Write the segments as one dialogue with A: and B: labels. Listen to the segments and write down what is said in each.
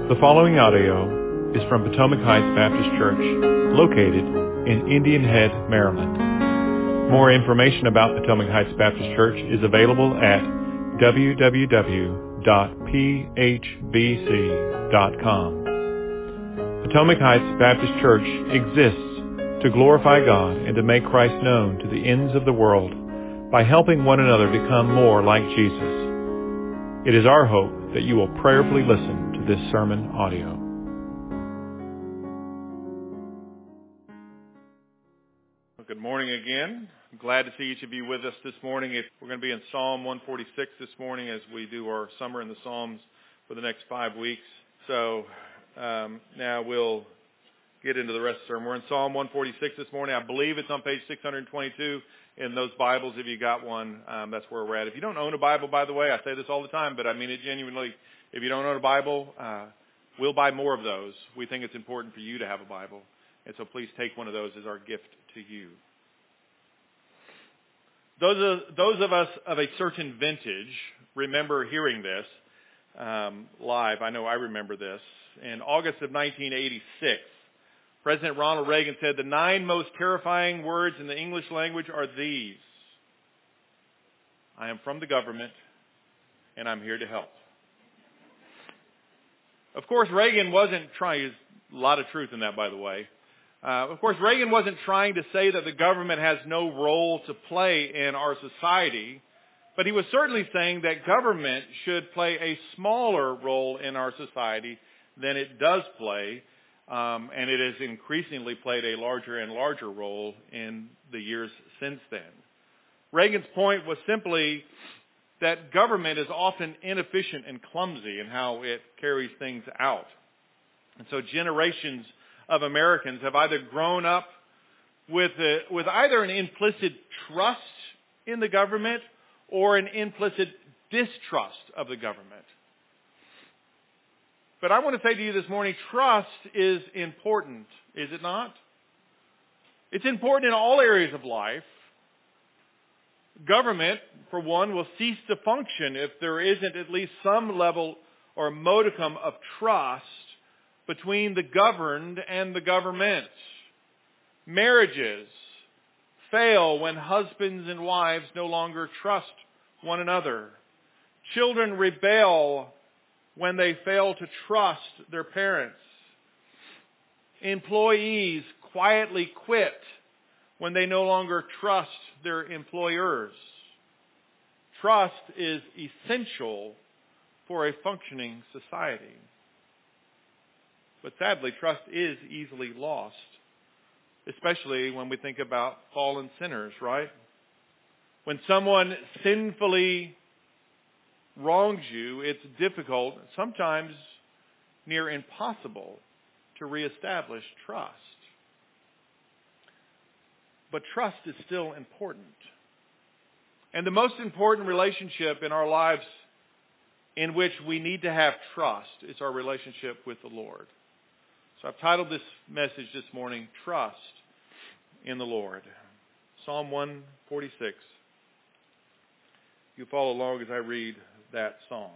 A: The following audio is from Potomac Heights Baptist Church, located in Indian Head, Maryland. More information about Potomac Heights Baptist Church is available at www.phbc.com. Potomac Heights Baptist Church exists to glorify God and to make Christ known to the ends of the world by helping one another become more like Jesus. It is our hope that you will prayerfully listen to this sermon audio.
B: Good morning again. I'm glad to see each of you with us this morning. We're going to be in Psalm 146 this morning as we do our Summer in the Psalms for the next 5 weeks. So now we'll get into the rest of the sermon. We're in Psalm 146 this morning. I believe it's on page 622 in those Bibles. If you got one, that's where we're at. If you don't own a Bible, by the way, I say this all the time, but I mean it genuinely. If you don't own a Bible, we'll buy more of those. We think it's important for you to have a Bible. And so please take one of those as our gift to you. Those of us of a certain vintage remember hearing this live. I know I remember this. In August of 1986, President Ronald Reagan said, "The 9 most terrifying words in the English language are these: I am from the government, and I'm here to help." Of course, Reagan wasn't trying, there's a lot of truth in that, by the way. Of course, Reagan wasn't trying to say that the government has no role to play in our society, but he was certainly saying that government should play a smaller role in our society than it does play, and it has increasingly played a larger and larger role in the years since then. Reagan's point was simply that government is often inefficient and clumsy in how it carries things out. And so generations of Americans have either grown up with either an implicit trust in the government or an implicit distrust of the government. But I want to say to you this morning, trust is important, is it not? It's important in all areas of life. Government, for one, will cease to function if there isn't at least some level or modicum of trust between the governed and the government. Marriages fail when husbands and wives no longer trust one another. Children rebel when they fail to trust their parents. Employees quietly quit when they no longer trust their employers. Trust is essential for a functioning society. But sadly, trust is easily lost, especially when we think about fallen sinners, right? When someone sinfully wrongs you, it's difficult, sometimes near impossible, to reestablish trust. But trust is still important. And the most important relationship in our lives in which we need to have trust is our relationship with the Lord. So I've titled this message this morning, Trust in the Lord. Psalm 146. You follow along as I read that psalm.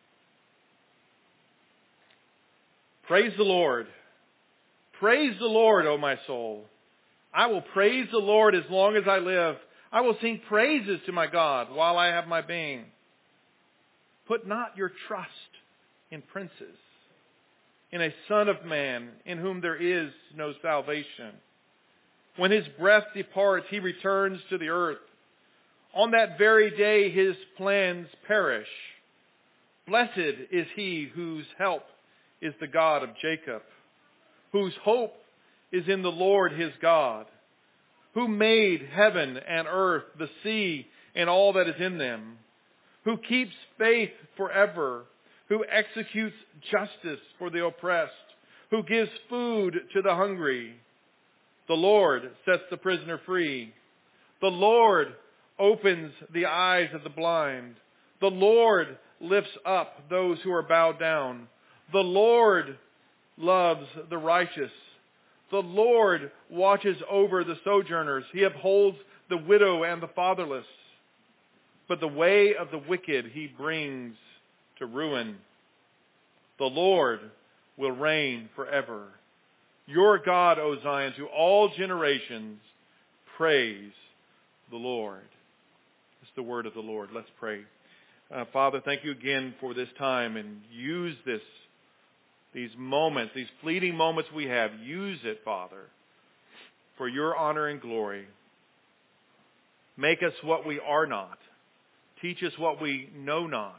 B: Praise the Lord. Praise the Lord, O my soul. I will praise the Lord as long as I live. I will sing praises to my God while I have my being. Put not your trust in princes, in a son of man in whom there is no salvation. When his breath departs, he returns to the earth. On that very day his plans perish. Blessed is he whose help is the God of Jacob, whose hope is in the Lord his God, who made heaven and earth, the sea, and all that is in them, who keeps faith forever, who executes justice for the oppressed, who gives food to the hungry. The Lord sets the prisoner free. The Lord opens the eyes of the blind. The Lord lifts up those who are bowed down. The Lord loves the righteous. The Lord watches over the sojourners. He upholds the widow and the fatherless. But the way of the wicked he brings to ruin. The Lord will reign forever. Your God, O Zion, to all generations, praise the Lord. It's the word of the Lord. Let's pray. Father, thank you again for this time, and use these moments, these fleeting moments we have. Use it, Father, for your honor and glory. Make us what we are not. Teach us what we know not.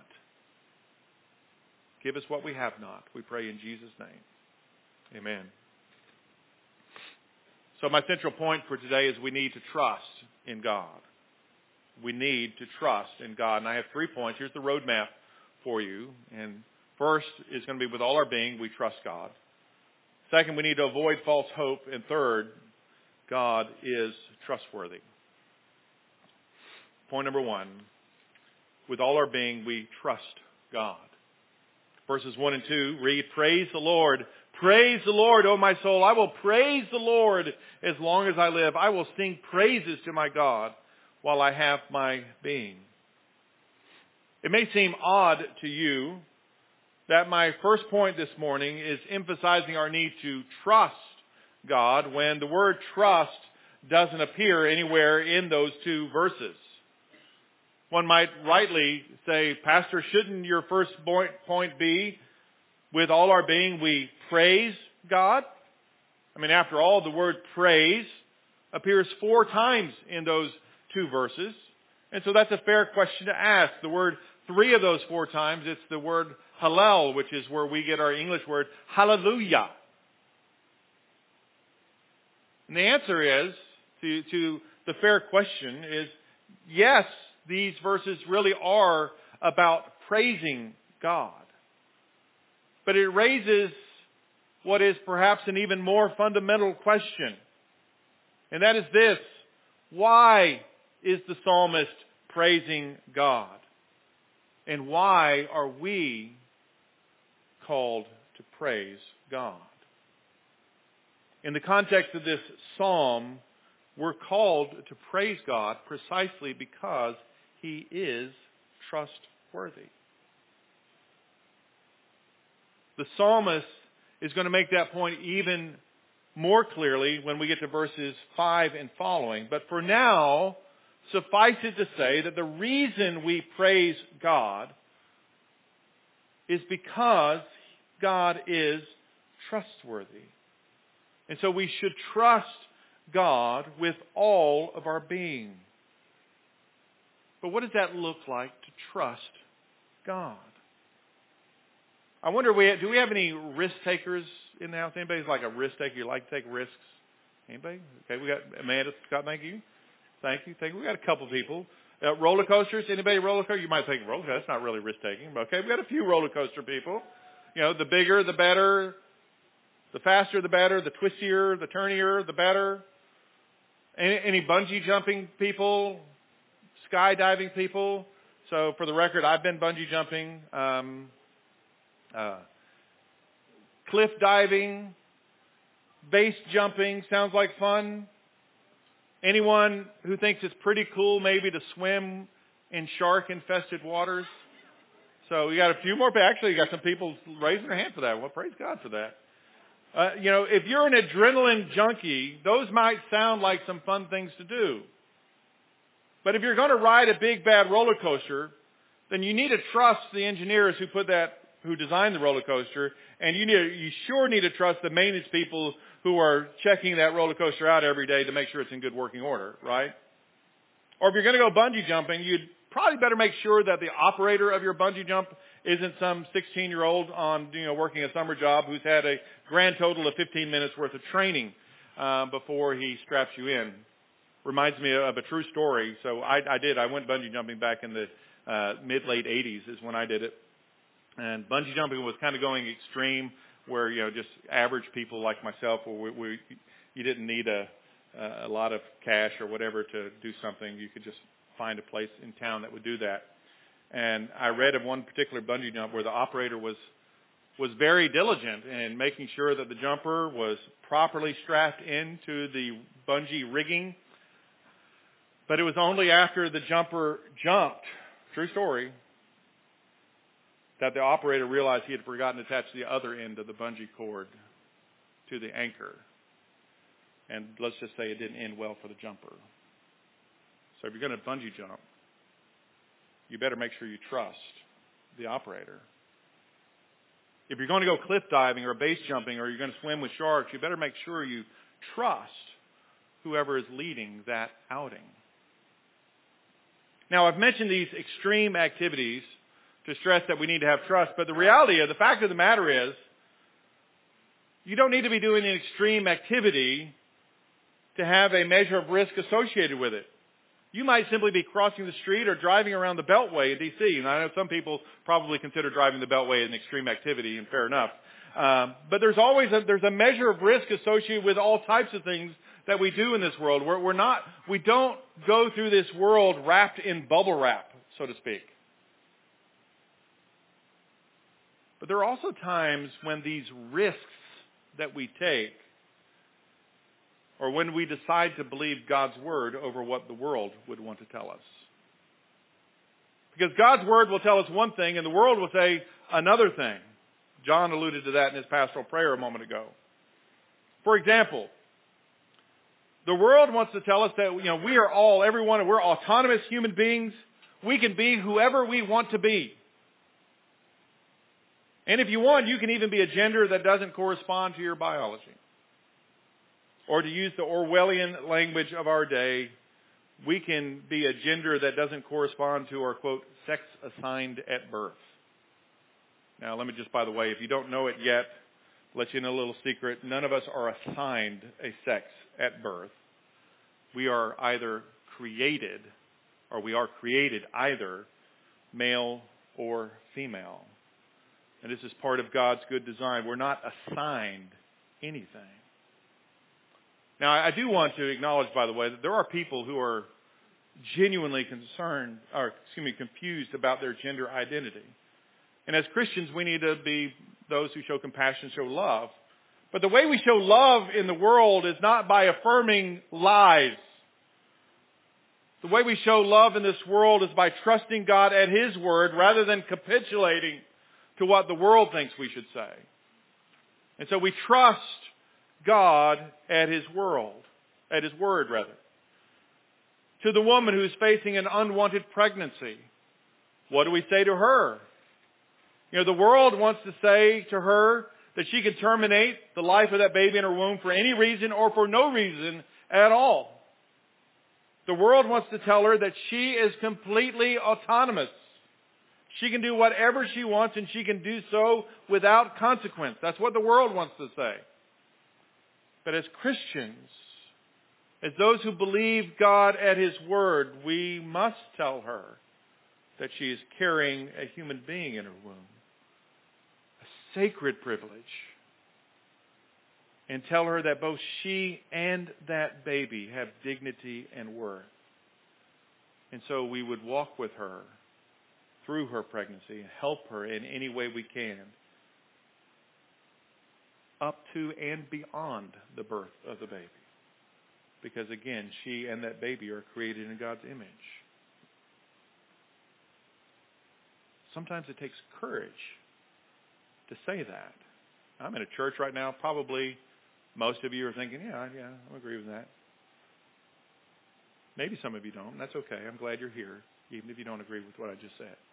B: Give us what we have not. We pray in Jesus' name. Amen. So my central point for today is we need to trust in God. We need to trust in God. And I have 3 points. Here's the roadmap for you. And first is going to be with all our being, we trust God. Second, we need to avoid false hope. And third, God is trustworthy. Point number 1, with all our being, we trust God. Verses 1 and 2 read, praise the Lord. Praise the Lord, O my soul. I will praise the Lord as long as I live. I will sing praises to my God while I have my being. It may seem odd to you that my first point this morning is emphasizing our need to trust God when the word trust doesn't appear anywhere in those 2 verses. One might rightly say, Pastor, shouldn't your first point be, with all our being, we praise God? I mean, after all, the word praise appears 4 times in those 2 verses. And so that's a fair question to ask. The word 3 of those 4 times, it's the word hallel, which is where we get our English word hallelujah. And the answer is, to the fair question is, yes, these verses really are about praising God. But it raises what is perhaps an even more fundamental question. And that is this: why is the psalmist praising God? And why are we called to praise God? In the context of this psalm, we're called to praise God precisely because He is trustworthy. The psalmist is going to make that point even more clearly when we get to verses 5 and following. But for now, suffice it to say that the reason we praise God is because God is trustworthy. And so we should trust God with all of our being. But what does that look like to trust God? I wonder, do we have any risk takers in the house? Anybody's like a risk taker? You like to take risks? Anybody? Okay, we got Amanda, Scott, thank you. Thank you. We got a couple people. Roller coasters, anybody roller coaster? You might think, roller coaster, that's not really risk taking. But okay, we got a few roller coaster people. You know, the bigger, the better. The faster, the better. The twistier, the turnier, the better. Any bungee jumping people? Skydiving people? So for the record, I've been bungee jumping. Cliff diving, base jumping, sounds like fun. Anyone who thinks it's pretty cool maybe to swim in shark-infested waters? So we got a few more. Actually, you got some people raising their hand for that. Well, praise God for that. If you're an adrenaline junkie, those might sound like some fun things to do. But if you're going to ride a big bad roller coaster, then you need to trust the engineers who designed the roller coaster, and you sure need to trust the maintenance people who are checking that roller coaster out every day to make sure it's in good working order, right? Or if you're going to go bungee jumping, you'd probably better make sure that the operator of your bungee jump isn't some 16-year-old working a summer job who's had a grand total of 15 minutes worth of training before he straps you in. Reminds me of a true story. So I went bungee jumping back in the mid-late 80s is when I did it. And bungee jumping was kind of going extreme where, just average people like myself, where you didn't need a lot of cash or whatever to do something. You could just find a place in town that would do that. And I read of one particular bungee jump where the operator was very diligent in making sure that the jumper was properly strapped into the bungee rigging. But it was only after the jumper jumped, true story, that the operator realized he had forgotten to attach the other end of the bungee cord to the anchor. And let's just say it didn't end well for the jumper. So if you're going to bungee jump, you better make sure you trust the operator. If you're going to go cliff diving or base jumping or you're going to swim with sharks, you better make sure you trust whoever is leading that outing. Now, I've mentioned these extreme activities to stress that we need to have trust, but the fact of the matter is, you don't need to be doing an extreme activity to have a measure of risk associated with it. You might simply be crossing the street or driving around the Beltway in D.C. And I know some people probably consider driving the Beltway an extreme activity, and fair enough. But there's always there's a measure of risk associated with all types of things that we do in this world. We don't go through this world wrapped in bubble wrap, so to speak. But there are also times when these risks that we take, or when we decide to believe God's Word over what the world would want to tell us. Because God's Word will tell us one thing, and the world will say another thing. John alluded to that in his pastoral prayer a moment ago. For example, the world wants to tell us that we're autonomous human beings. We can be whoever we want to be. And if you want, you can even be a gender that doesn't correspond to your biology. Or to use the Orwellian language of our day, we can be a gender that doesn't correspond to our, quote, sex assigned at birth. Now, let me just, by the way, if you don't know it yet, let you know a little secret. None of us are assigned a sex at birth. We are either created, or we are created either male or female. And this is part of God's good design. We're not assigned anything. Now, I do want to acknowledge, by the way, that there are people who are genuinely confused about their gender identity. And as Christians, we need to be those who show compassion, show love. But the way we show love in the world is not by affirming lies. The way we show love in this world is by trusting God at His Word rather than capitulating to what the world thinks we should say. And so we trust God at His Word. To the woman who's facing an unwanted pregnancy, what do we say to her? The world wants to say to her that she can terminate the life of that baby in her womb for any reason or for no reason at all. The world wants to tell her that she is completely autonomous. She can do whatever she wants, and she can do so without consequence. That's what the world wants to say. But as Christians, as those who believe God at His Word, we must tell her that she is carrying a human being in her womb. A sacred privilege. And tell her that both she and that baby have dignity and worth. And so we would walk with her through her pregnancy and help her in any way we can, up to and beyond the birth of the baby. Because again, she and that baby are created in God's image. Sometimes it takes courage to say that. I'm in a church right now, probably most of you are thinking, yeah, I agree with that. Maybe some of you don't. That's okay. I'm glad you're here, even if you don't agree with what I just said.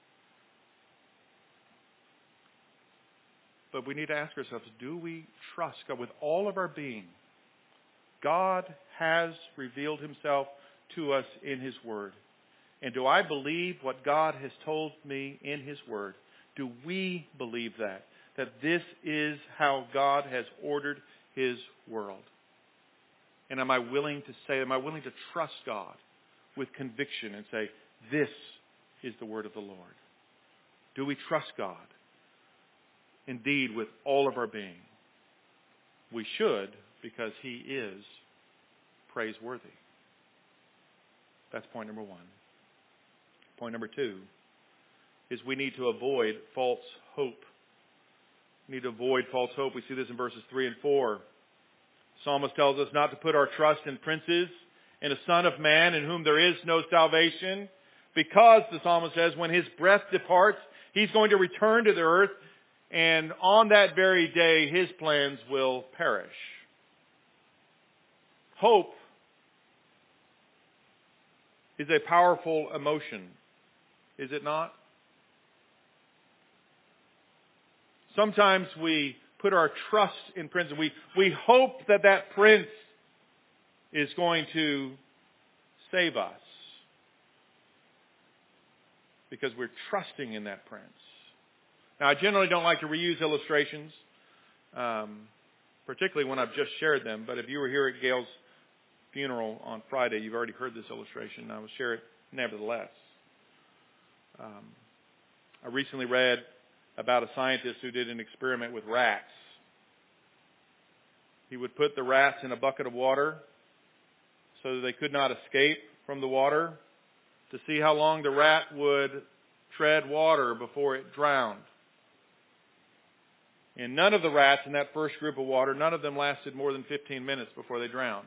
B: But we need to ask ourselves, do we trust God with all of our being? God has revealed Himself to us in His Word. And do I believe what God has told me in His Word? Do we believe that? That this is how God has ordered His world? And am I willing to trust God with conviction and say, this is the word of the Lord? Do we trust God? Indeed, with all of our being. We should, because He is praiseworthy. That's point number one. Point number two is we need to avoid false hope. We need to avoid false hope. We see this in verses 3 and 4. Psalmist tells us not to put our trust in princes, in a son of man in whom there is no salvation, because, the psalmist says, when his breath departs, He's going to return to the earth, and on that very day, his plans will perish. Hope is a powerful emotion, is it not? Sometimes we put our trust in princes. We hope that that prince is going to save us because we're trusting in that prince. Now, I generally don't like to reuse illustrations, particularly when I've just shared them. But if you were here at Gail's funeral on Friday, you've already heard this illustration, and I will share it nevertheless. I recently read about a scientist who did an experiment with rats. He would put the rats in a bucket of water so that they could not escape from the water to see how long the rat would tread water before it drowned. And none of the rats in that first group of water, none of them lasted more than 15 minutes before they drowned.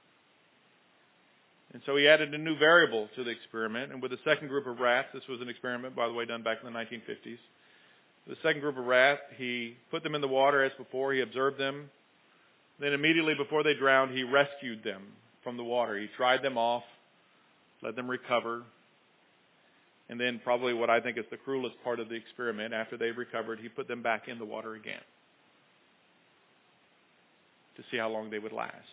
B: And so he added a new variable to the experiment. And with the second group of rats, this was an experiment, by the way, done back in the 1950s. The second group of rats, he put them in the water as before. He observed them. Then immediately before they drowned, he rescued them from the water. He dried them off, let them recover. And then probably what I think is the cruelest part of the experiment, after they recovered, he put them back in the water again to see how long they would last.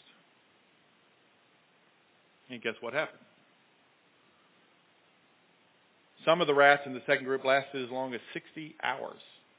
B: And guess what happened? Some of the rats in the second group lasted as long as 60 hours.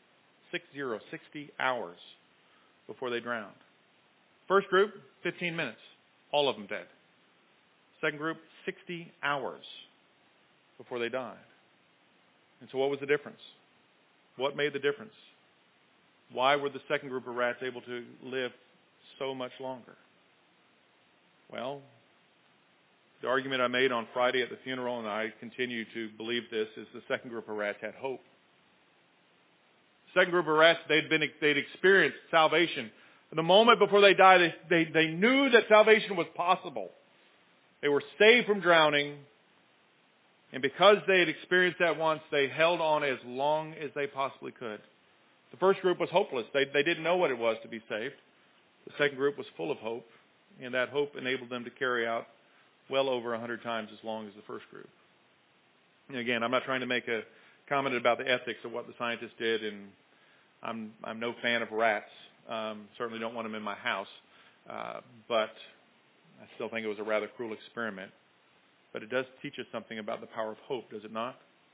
B: 60 hours before they drowned. First group, 15 minutes. All of them dead. Second group, 60 hours before they died. And so what was the difference? What made the difference? Why were the second group of rats able to live so much longer? Well, the argument I made on Friday at the funeral, and I continue to believe this, is the second group of rats had hope. The second group of rats, they'd experienced salvation. The moment before they died, they knew that salvation was possible. They were saved from drowning, and because they had experienced that once, they held on as long as they possibly could. The first group was hopeless. They didn't know what it was to be saved. The second group was full of hope, and that hope enabled them to carry out well over 100 times as long as the first group. And again, I'm not trying to make a comment about the ethics of what the scientists did, and I'm no fan of rats. Certainly don't want them in my house. But I still think it was a rather cruel experiment. But it does teach us something about the power of hope, does it not?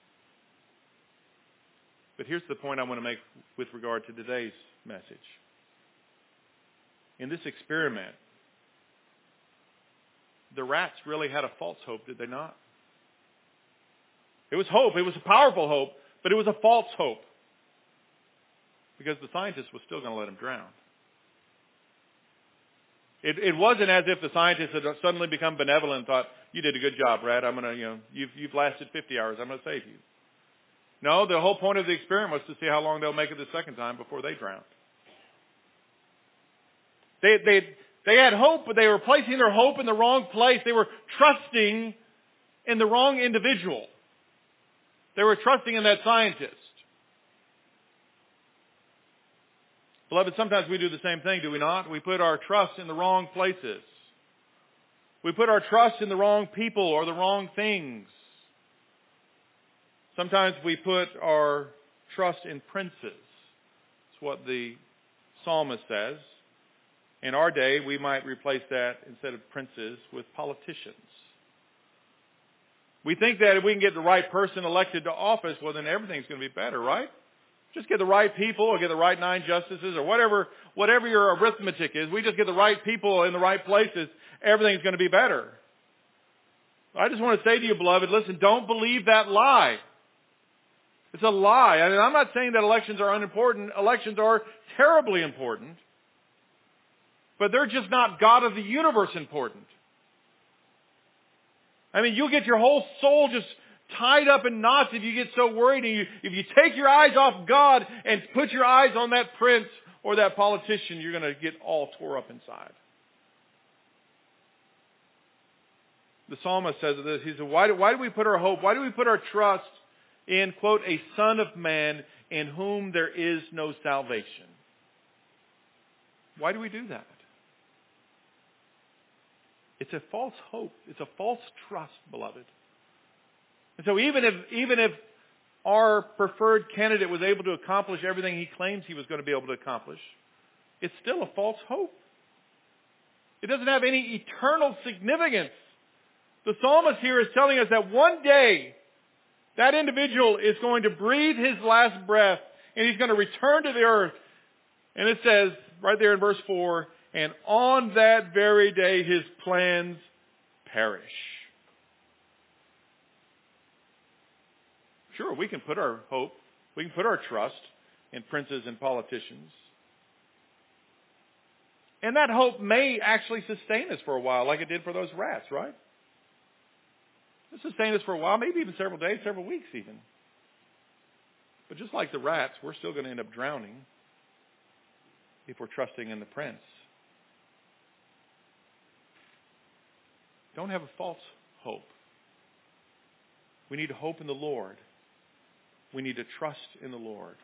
B: But here's the point I want to make with regard to today's message. In this experiment, the rats really had a false hope, did they not? It was hope. It was a powerful hope, but it was a false hope. Because the scientist was still going to let him drown. It wasn't as if the scientists had suddenly become benevolent and thought, you did a good job, rat. I'm going to, you've lasted 50 hours. I'm going to save you. No, the whole point of the experiment was to see how long they'll make it the second time before they drowned. They had hope, but they were placing their hope in the wrong place. They were trusting in the wrong individual. They were trusting in that scientist. Beloved, sometimes we do the same thing, do we not? We put our trust in the wrong places. We put our trust in the wrong people or the wrong things. Sometimes we put our trust in princes. That's what the psalmist says. In our day, we might replace that, instead of princes, with politicians. We think that if we can get the right person elected to office, well, then everything's going to be better, right? Just get the right people, or get the right 9 justices, or whatever your arithmetic is. We just get the right people in the right places, everything's going to be better. I just want to say to you, beloved, listen, don't believe that lie. It's a lie. I mean, I'm not saying that elections are unimportant. Elections are terribly important. But they're just not God of the universe important. I mean, you'll get your whole soul just tied up in knots if you get so worried. And if you take your eyes off God and put your eyes on that prince or that politician, you're going to get all tore up inside. The psalmist says this. He said, why do we put our hope? Why do we put our trust in, quote, a son of man in whom there is no salvation. Why do we do that? It's a false hope. It's a false trust, beloved. And so even if our preferred candidate was able to accomplish everything he claims he was going to be able to accomplish, it's still a false hope. It doesn't have any eternal significance. The psalmist here is telling us that one day that individual is going to breathe his last breath and he's going to return to the earth. And it says right there in verse 4, and on that very day his plans perish. Sure, we can put our hope, we can put our trust in princes and politicians. And that hope may actually sustain us for a while, like it did for those rats, right? It'll sustain us for a while, maybe even several days, several weeks even. But just like the rats, we're still going to end up drowning if we're trusting in the prince. Don't have a false hope. We need to hope in the Lord. We need to trust in the Lord.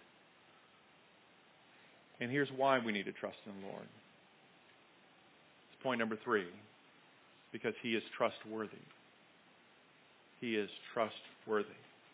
B: And here's why we need to trust in the Lord. It's point number 3. Because he is trustworthy. He is trustworthy.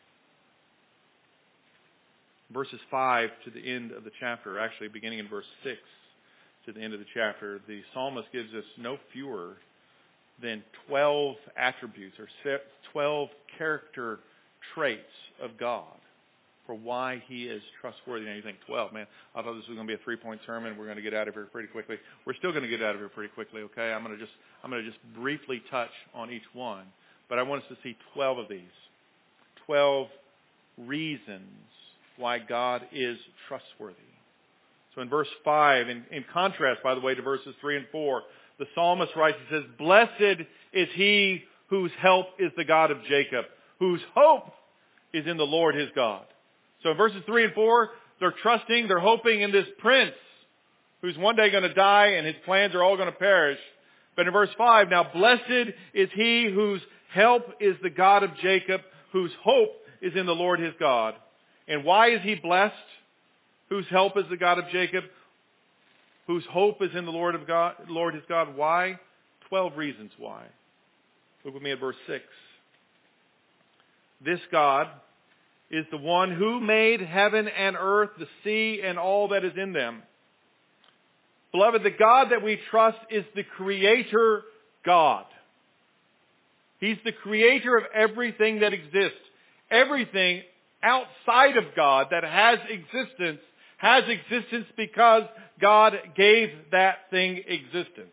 B: Verses 5 to the end of the chapter, actually beginning in verse 6 to the end of the chapter, the psalmist gives us no fewer than 12 attributes or 12 character traits of God for why he is trustworthy. Now you think, 12, man, I thought this was going to be a 3-point sermon. We're going to get out of here pretty quickly. We're still going to get out of here pretty quickly, okay? I'm going to just briefly touch on each one. But I want us to see 12 of these. 12 reasons why God is trustworthy. So in verse 5, in contrast, by the way, to verses 3 and 4, the psalmist writes, he says, blessed is he whose help is the God of Jacob, whose hope is in the Lord his God. So in verses 3 and 4, they're trusting, they're hoping in this prince who's one day going to die and his plans are all going to perish. But in verse 5, now blessed is he whose help is the God of Jacob, whose hope is in the Lord his God. And why is he blessed? Whose help is the God of Jacob? Whose hope is in the Lord his God. Why? 12 reasons why. Look with me at verse 6. This God is the one who made heaven and earth, the sea, and all that is in them. Beloved, the God that we trust is the Creator God. He's the creator of everything that exists. Everything outside of God that has existence because God gave that thing existence.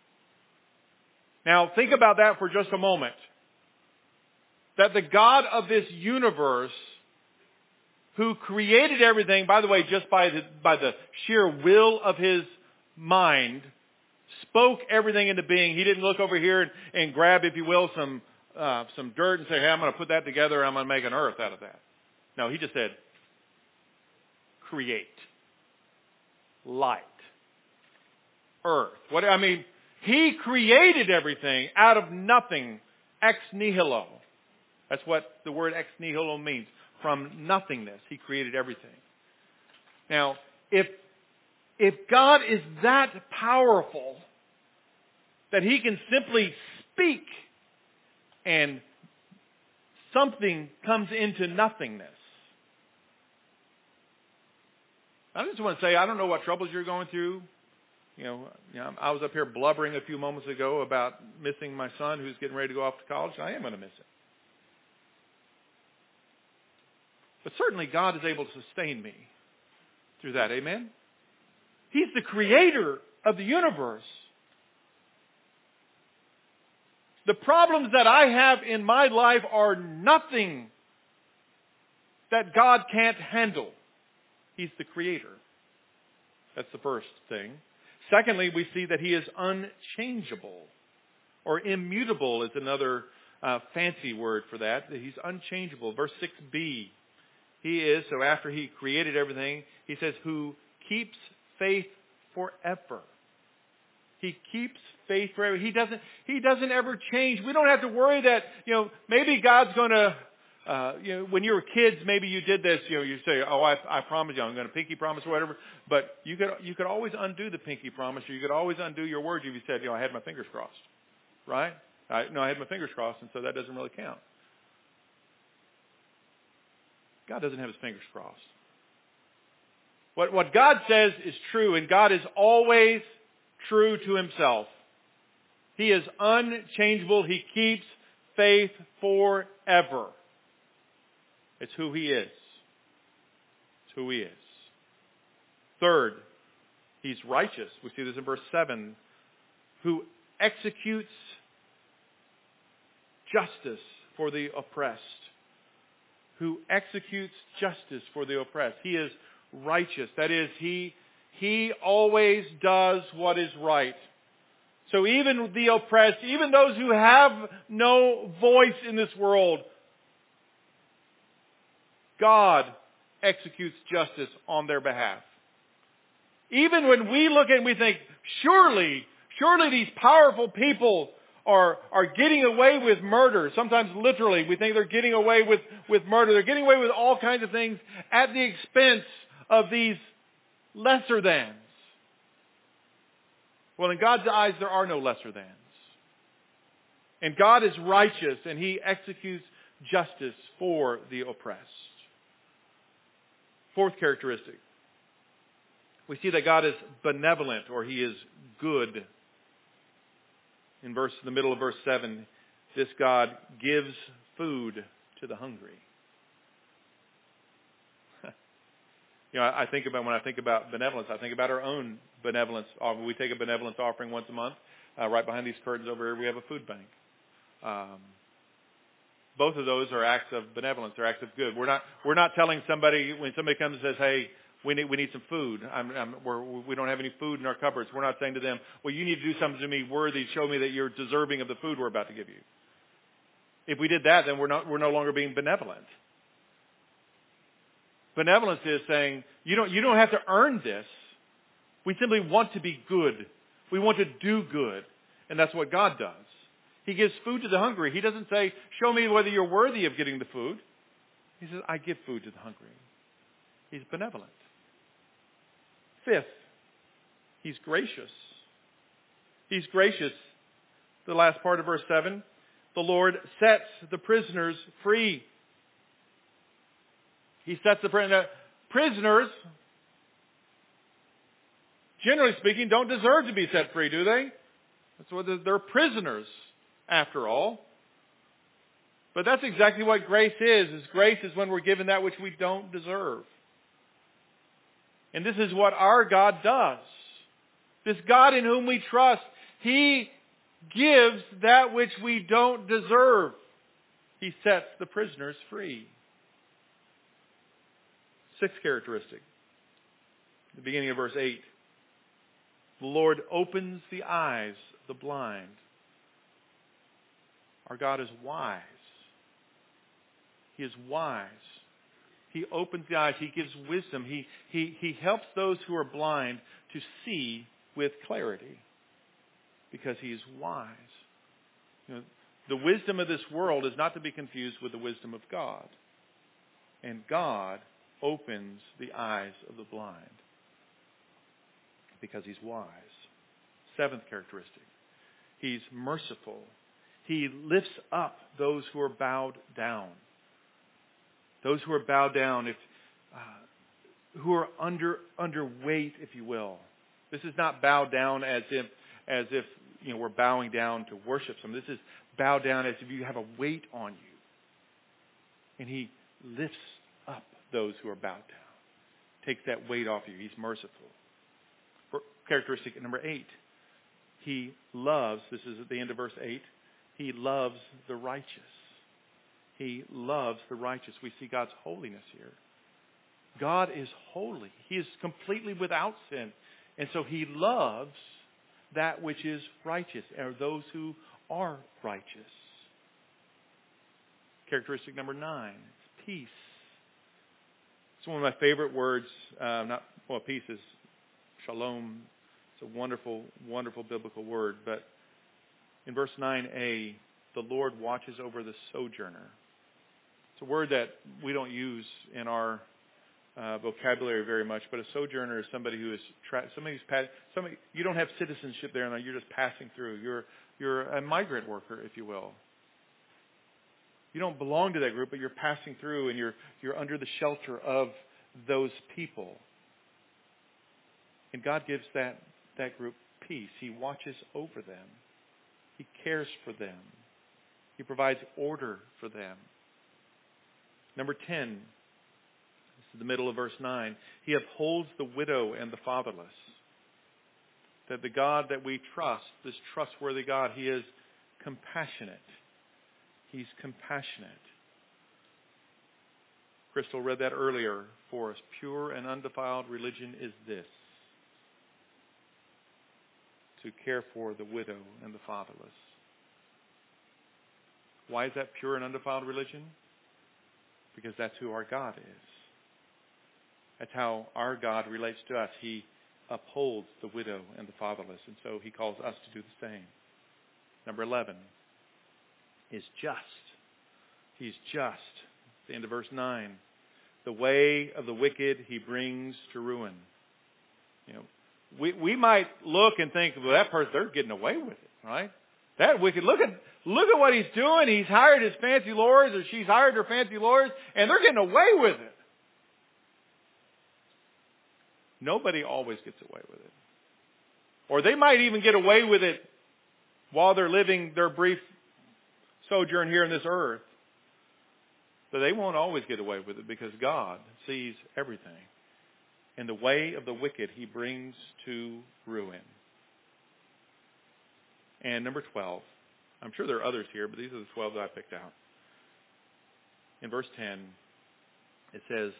B: Now think about that for just a moment. That the God of this universe, who created everything, by the way, just by the sheer will of his mind, spoke everything into being. He didn't look over here and grab, if you will, some dirt and say, hey, I'm going to put that together, I'm going to make an earth out of that. No, he just said, create. Light. Earth. He created everything out of nothing. Ex nihilo. That's what the word ex nihilo means. From nothingness, he created everything. Now, if God is that powerful that he can simply speak and something comes into nothingness. I just want to say, I don't know what troubles you're going through. I was up here blubbering a few moments ago about missing my son who's getting ready to go off to college. I am going to miss him. But certainly God is able to sustain me through that. Amen? He's the creator of the universe. The problems that I have in my life are nothing that God can't handle. He's the creator. That's the first thing. Secondly, we see that he is unchangeable. Or immutable is another fancy word for that. He's unchangeable. Verse 6b. He is, so after he created everything, he says, who keeps faith forever. He keeps faith forever. He doesn't ever change. We don't have to worry that, maybe God's going to When you were kids, maybe you did this. You say, "Oh, I promise you, I'm going to pinky promise or whatever." But you could always undo the pinky promise, or you could always undo your words if you said, "I had my fingers crossed," right? I had my fingers crossed, and so that doesn't really count. God doesn't have his fingers crossed. What God says is true, and God is always true to himself. He is unchangeable. He keeps faith forever. It's who he is. It's who he is. Third, he's righteous. We see this in verse 7. Who executes justice for the oppressed. Who executes justice for the oppressed. He is righteous. That is, he always does what is right. So even the oppressed, even those who have no voice in this world, God executes justice on their behalf. Even when we look at it and we think, surely these powerful people are getting away with murder. Sometimes literally we think they're getting away with murder. They're getting away with all kinds of things at the expense of these lesser thans. Well, in God's eyes, there are no lesser thans. And God is righteous, and he executes justice for the oppressed. Fourth characteristic. We see that God is benevolent, or he is good. In the middle of verse 7, this God gives food to the hungry. When I think about benevolence, I think about our own benevolence. We take a benevolence offering once a month. Right behind these curtains over here, we have a food bank. Both of those are acts of benevolence. They're acts of good. We're not telling somebody when somebody comes and says, "Hey, we need some food. We don't have any food in our cupboards." We're not saying to them, "Well, you need to do something to me worthy. Show me that you're deserving of the food we're about to give you." If we did that, then we're no longer being benevolent. Benevolence is saying, you don't have to earn this. We simply want to be good. We want to do good. And that's what God does. He gives food to the hungry. He doesn't say, "Show me whether you're worthy of getting the food." He says, "I give food to the hungry." He's benevolent. Fifth, he's gracious. He's gracious. The last part of verse 7, the Lord sets the prisoners free. He sets the prisoners, generally speaking, don't deserve to be set free, do they? That's what they're prisoners, after all. But that's exactly what grace is. Grace is when we're given that which we don't deserve. And this is what our God does. This God in whom we trust, he gives that which we don't deserve. He sets the prisoners free. Sixth characteristic, the beginning of verse 8. The Lord opens the eyes of the blind. Our God is wise. He is wise. He opens the eyes. He gives wisdom. He helps those who are blind to see with clarity because he is wise. The wisdom of this world is not to be confused with the wisdom of God. And God opens the eyes of the blind because he's wise. Seventh characteristic. He's merciful. He lifts up those who are bowed down. Those who are bowed down, who are underweight, if you will. This is not bowed down as if we're bowing down to worship someone. This is bowed down as if you have a weight on you. And he lifts up those who are bowed down. Takes that weight off you. He's merciful. Characteristic number 8. He loves, this is at the end of verse 8, he loves the righteous. He loves the righteous. We see God's holiness here. God is holy. He is completely without sin. And so he loves that which is righteous, or those who are righteous. Characteristic number 9, peace. It's one of my favorite words. Peace is shalom. It's a wonderful, wonderful biblical word. But in verse 9a, the Lord watches over the sojourner. It's a word that we don't use in our vocabulary very much, but a sojourner is somebody who is you don't have citizenship there, and you're just passing through. You're a migrant worker, if you will. You don't belong to that group, but you're passing through, and you're under the shelter of those people. And God gives that group peace. He watches over them. He cares for them. He provides order for them. Number 10, this is the middle of verse 9. He upholds the widow and the fatherless. That the God that we trust, this trustworthy God, He is compassionate. He's compassionate. Crystal read that earlier for us. Pure and undefiled religion is this: to care for the widow and the fatherless. Why is that pure and undefiled religion? Because that's who our God is. That's how our God relates to us. He upholds the widow and the fatherless, and so He calls us to do the same. Number 11 is just. He's just. At the end of verse 9. The way of the wicked He brings to ruin. You know, we might look and think, well, that person, they're getting away with it, right? That wicked, look at what he's doing. He's hired his fancy lawyers, or she's hired her fancy lawyers, and they're getting away with it. Nobody always gets away with it. Or they might even get away with it while they're living their brief sojourn here on this earth. But they won't always get away with it, because God sees everything. And the way of the wicked He brings to ruin. And number 12. I'm sure there are others here, but these are the 12 that I picked out. In verse 10, it says,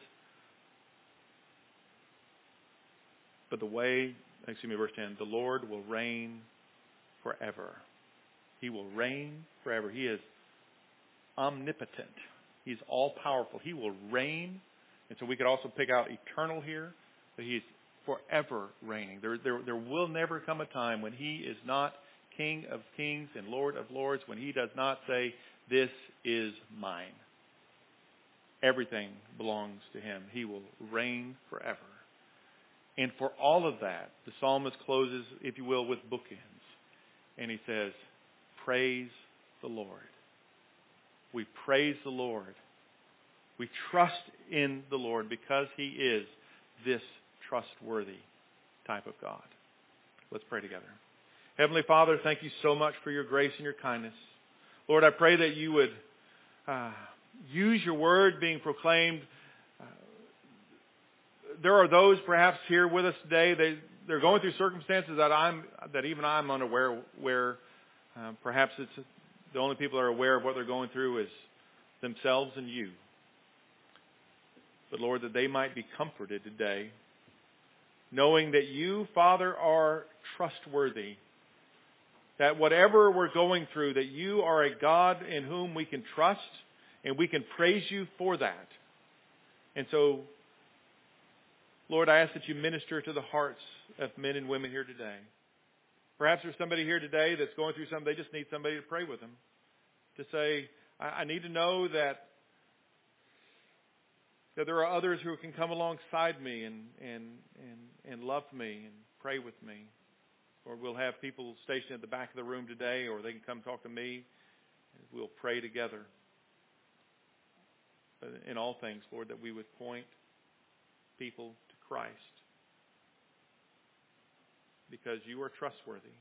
B: verse 10, the Lord will reign forever. He will reign forever. He is omnipotent. He's all-powerful. He will reign. And so we could also pick out eternal here, but He's forever reigning. There will never come a time when He is not King of kings and Lord of lords, when He does not say, this is mine. Everything belongs to Him. He will reign forever. And for all of that, the psalmist closes, if you will, with bookends. And he says, praise the Lord. We praise the Lord. We trust in the Lord because He is this trustworthy type of God. Let's pray together. Heavenly Father, thank You so much for Your grace and Your kindness. Lord, I pray that You would use Your word being proclaimed. There are those perhaps here with us today, they're going through circumstances that even I'm unaware where perhaps it's the only people that are aware of what they're going through is themselves and You. But Lord, that they might be comforted today, knowing that You, Father, are trustworthy. That whatever we're going through, that You are a God in whom we can trust, and we can praise You for that. And so, Lord, I ask that You minister to the hearts of men and women here today. Perhaps there's somebody here today that's going through something. They just need somebody to pray with them. To say, I need to know that there are others who can come alongside me and love me and pray with me. Or we'll have people stationed at the back of the room today, or they can come talk to me, and we'll pray together. In all things, Lord, that we would point people to Christ. Because You are trustworthy.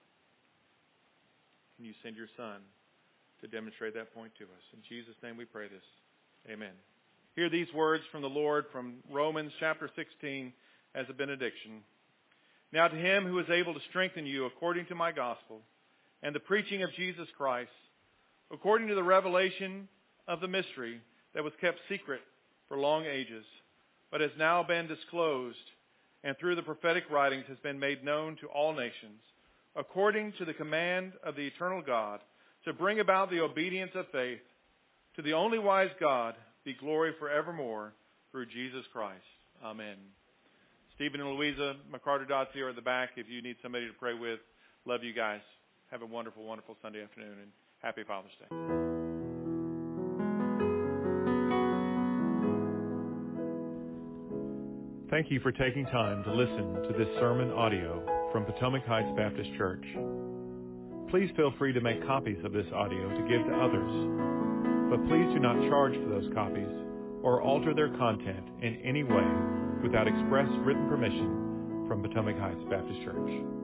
B: And You send Your Son to demonstrate that point to us. In Jesus' name we pray this. Amen. Hear these words from the Lord from Romans chapter 16 as a benediction. Now to Him who is able to strengthen you according to my gospel and the preaching of Jesus Christ, according to the revelation of the mystery that was kept secret for long ages, but has now been disclosed, and through the prophetic writings has been made known to all nations, according to the command of the eternal God, to bring about the obedience of faith, to the only wise God be glory forevermore through Jesus Christ. Amen. Stephen and Louisa McCarter-Dotsie are at the back if you need somebody to pray with. Love you guys. Have a wonderful, wonderful Sunday afternoon, and happy Father's Day.
A: Thank you for taking time to listen to this sermon audio from Potomac Heights Baptist Church. Please feel free to make copies of this audio to give to others, but please do not charge for those copies or alter their content in any way without express written permission from Potomac Heights Baptist Church.